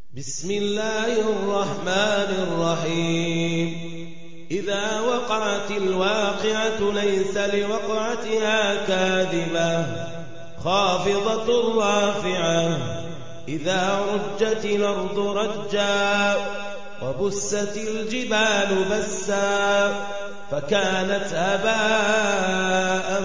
بسم الله الرحمن الرحيم. إذا وقعت الواقعة ليس لوقعتها كاذبة خافضة رافعة. إذا رجت الأرض رجا وبست الجبال بسا فكانت هباء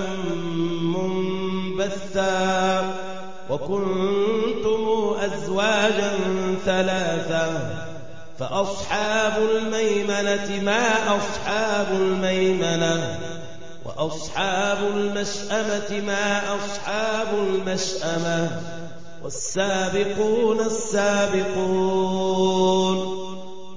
منبثا وكنتم أزواجا ثلاثة فأصحاب الميمنة ما أصحاب الميمنة وأصحاب المشأمة ما أصحاب المشأمة والسابقون السابقون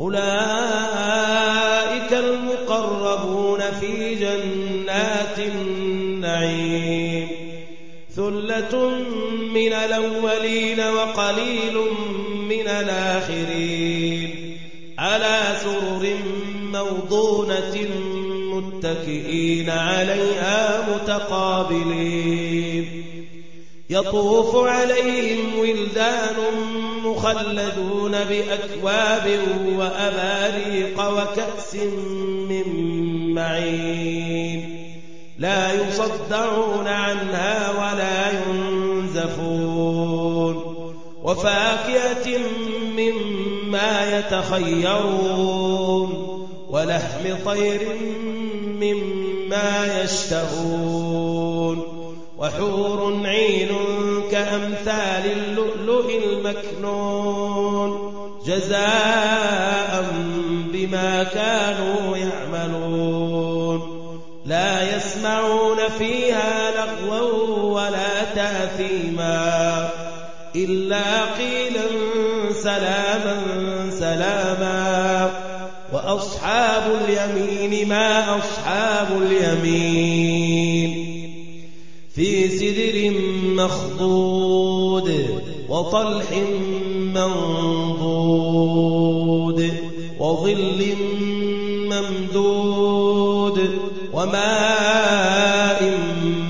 أولئك المقربون في جنات النعيم. ثلة من الأولين وقليل من الآخرين على سرر موضونة متكئين عليها متقابلين. يطوف عليهم ولدان مخلدون بأكواب وأباريق وكأس من معين لا يصدعون عنها ولا ينزفون. وفاكهة مما يتخيرون ولحم طير مما يشتهون. وحور عين كأمثال اللؤلؤ المكنون جزاء بما كانوا يعملون. لا يسمعون فيها لغوا ولا تأثيما إلا قيلا سلاما سلاما. وأصحاب اليمين ما أصحاب اليمين في سدر مخضود وطلح منضود وظل ممدود وماء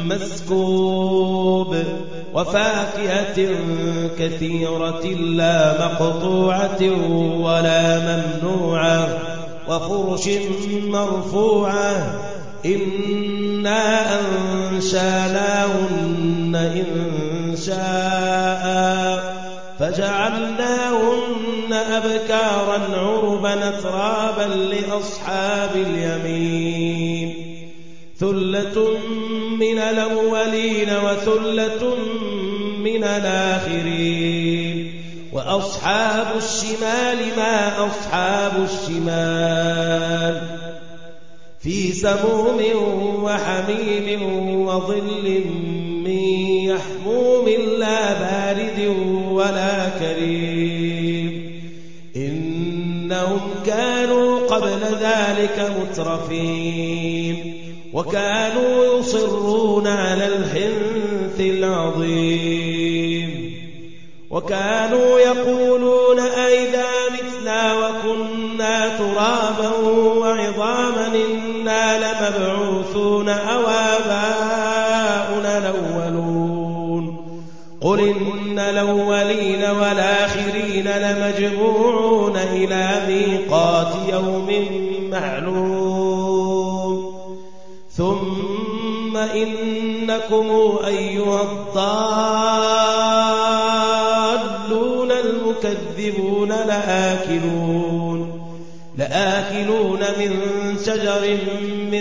مسكوب وفاكهة كثيرة لا مقطوعة ولا ممنوعة وفرش مرفوعة. إنا أنشاناهن إنشاء فجعلناهن أبكارا عربا أترابا لأصحاب اليمين. ثلة من الأولين وثلة من الآخرين. وأصحاب الشمال ما أصحاب الشمال في سموم وحميم وظل من يحموم لا بارد ولا كريم. إنهم كانوا قبل ذلك مترفين وكانوا يصرون على الحنث العظيم وكانوا يقولون أئذا متنا وكنا ترابا وعظاما إنا لمبعوثون أو آباؤنا الأولون. قل إن الأولين والآخرين لمجموعون إلى ميقات يوم معلوم. ثم إنكم أيها الضالون المكذبون لآكلون من شجر من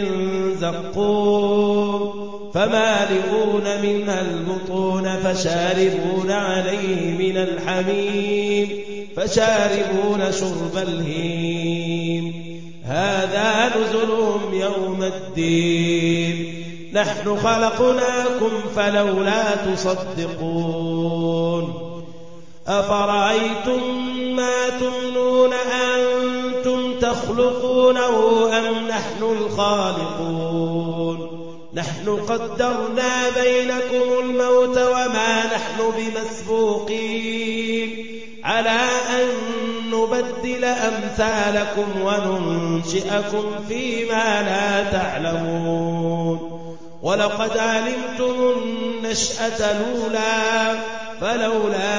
زقوم فمالئون منها البطون فشاربون عليه من الحميم فشاربون شرب الهيم. هذا نزلهم يوم الدين. نحن خلقناكم فلولا تصدقون. أفرأيتم ما تمنون أنتم تخلقونه أم نحن الخالقون؟ نحن قدرنا بينكم الموت وما نحن بمسبوقين على أن نبدل أمثالكم وننشئكم فيما لا تعلمون. ولقد علمتم النشأة الأولى فلولا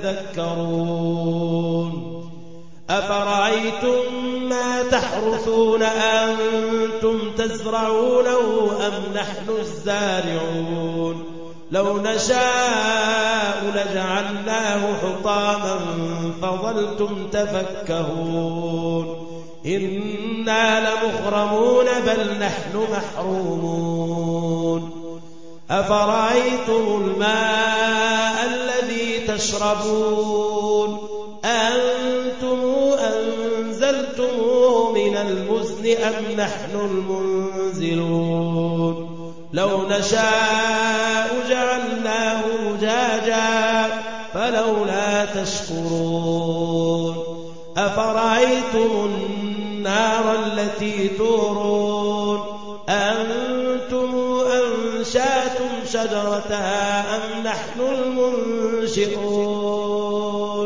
تذكرون أفرأيتم ما تحرثون أنتم تزرعونه أم نحن الزارعون لو نشاء لجعلناه حطاما فظلتم تفكهون إنا لمغرمون بل نحن محرومون أفرأيتم الماء الذي تشربون أنتم أنزلتموه من المزن أم نحن المنزلون لو نشاء جعلناه أجاجا فلولا تشكرون أفرأيتم النار التي تورون أنتم أنشأتم شجرتها أم نحن المنشئون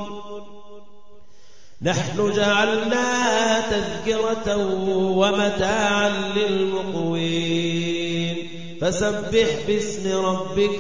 نحن جعلناها تذكرة ومتاعا للمقوين فسبح باسم ربك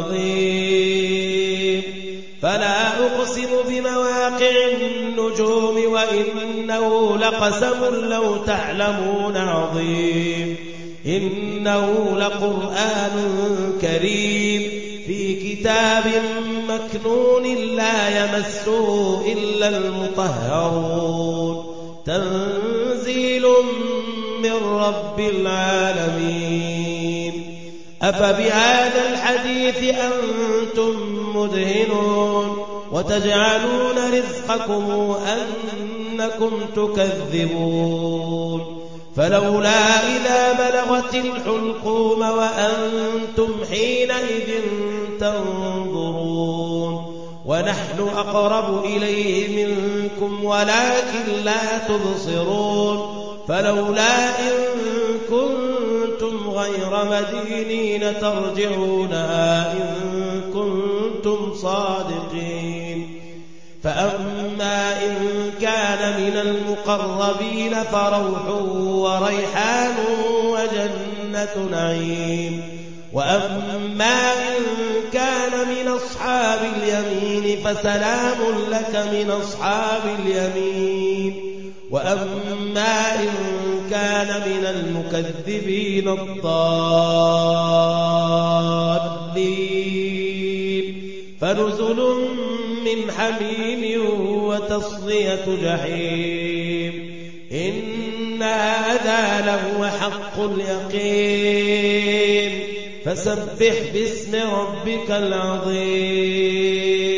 العظيم فلا أقسم بمواقع النجوم وإنه لقسم لو تعلمون عظيم إنه لقرآن كريم في كتاب مكنون لا يمسه إلا المطهرون تنزيل من رب العالمين أفبهذا الحديث أنتم مدهنون وتجعلون رزقكم أنكم تكذبون فلولا إذا بلغت الحلقوم وأنتم حينئذ تنظرون ونحن أقرب إليه منكم ولكن لا تبصرون فلولا إن كنتم غير مدينين ترجعونها إن كنتم صادقين فأما إن كان من المقربين فروح وريحان وجنة نعيم وأما إن كان من أصحاب اليمين فسلام لك من أصحاب اليمين وأما إن كان من المكذبين الضالين فنزل من حميم وتصلية جحيم إن هذا لهو حق اليقين فسبح باسم ربك العظيم